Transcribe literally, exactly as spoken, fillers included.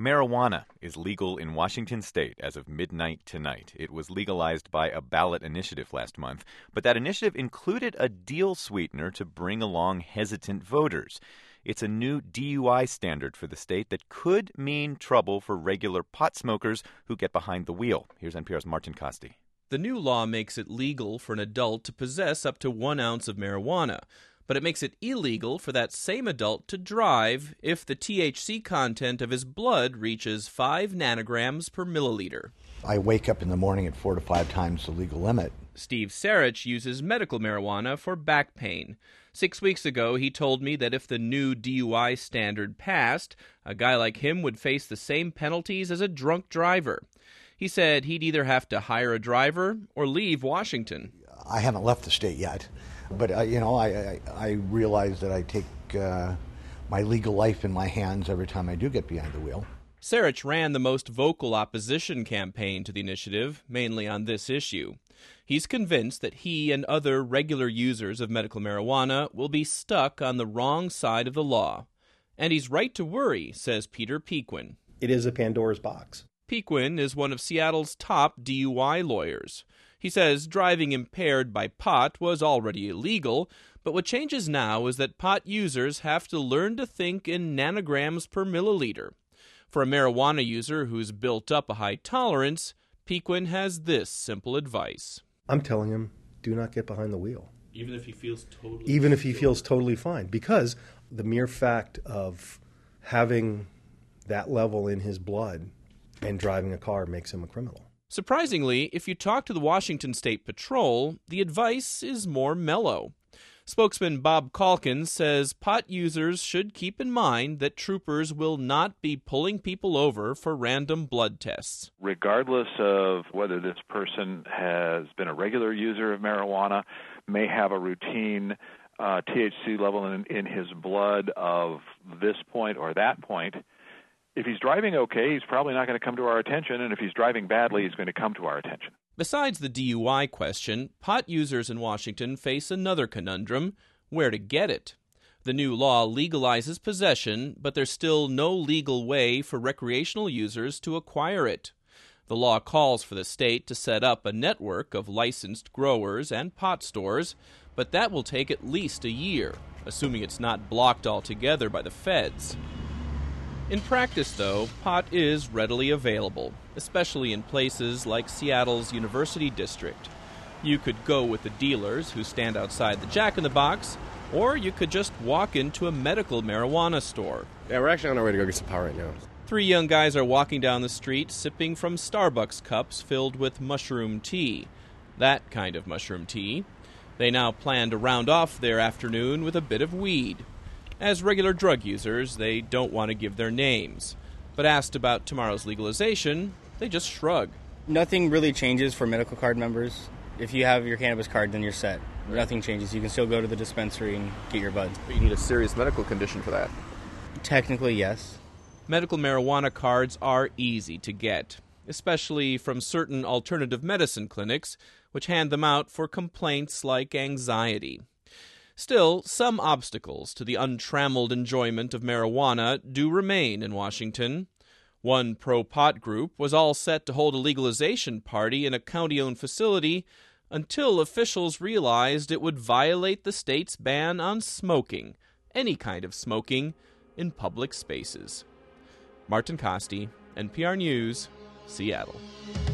Marijuana is legal in Washington state as of midnight tonight. It was legalized by a ballot initiative last month, but that initiative included a deal sweetener to bring along hesitant voters. It's a new D U I standard for the state that could mean trouble for regular pot smokers who get behind the wheel. Here's N P R's Martin Costi. The new law makes it legal for an adult to possess up to one ounce of marijuana, but it makes it illegal for that same adult to drive if the T H C content of his blood reaches five nanograms per milliliter. I wake up in the morning at four to five times the legal limit. Steve Sarich uses medical marijuana for back pain. Six weeks ago, he told me that if the new D U I standard passed, a guy like him would face the same penalties as a drunk driver. He said he'd either have to hire a driver or leave Washington. I haven't left the state yet, but uh, you know, I, I, I realize that I take uh, my legal life in my hands every time I do get behind the wheel. Sarich ran the most vocal opposition campaign to the initiative, mainly on this issue. He's convinced that he and other regular users of medical marijuana will be stuck on the wrong side of the law. And he's right to worry, says Peter Pequin. It is a Pandora's box. Pequin is one of Seattle's top D U I lawyers. He says driving impaired by pot was already illegal, but what changes now is that pot users have to learn to think in nanograms per milliliter. For a marijuana user who's built up a high tolerance, Pequin has this simple advice. I'm telling him, do not get behind the wheel. Even if he feels totally Even if he feels totally fine, because the mere fact of having that level in his blood and driving a car makes him a criminal. Surprisingly, if you talk to the Washington State Patrol, the advice is more mellow. Spokesman Bob Calkins says pot users should keep in mind that troopers will not be pulling people over for random blood tests. Regardless of whether this person has been a regular user of marijuana, may have a routine uh, T H C level in, in his blood of this point or that point, if he's driving okay, he's probably not going to come to our attention, and if he's driving badly, he's going to come to our attention. Besides the D U I question, pot users in Washington face another conundrum: where to get it. The new law legalizes possession, but there's still no legal way for recreational users to acquire it. The law calls for the state to set up a network of licensed growers and pot stores, but that will take at least a year, assuming it's not blocked altogether by the feds. In practice, though, pot is readily available, especially in places like Seattle's University District. You could go with the dealers who stand outside the Jack-in-the-Box, or you could just walk into a medical marijuana store. Yeah, we're actually on our way to go get some pot right now. Three young guys are walking down the street sipping from Starbucks cups filled with mushroom tea. That kind of mushroom tea. They now plan to round off their afternoon with a bit of weed. As regular drug users, they don't want to give their names. But asked about tomorrow's legalization, they just shrug. Nothing really changes for medical card members. If you have your cannabis card, then you're set. Nothing changes. You can still go to the dispensary and get your buds. But you need a serious medical condition for that. Technically, yes. Medical marijuana cards are easy to get, especially from certain alternative medicine clinics, which hand them out for complaints like anxiety. Still, some obstacles to the untrammeled enjoyment of marijuana do remain in Washington. One pro-pot group was all set to hold a legalization party in a county-owned facility until officials realized it would violate the state's ban on smoking, any kind of smoking, in public spaces. Martin Costi, N P R News, Seattle.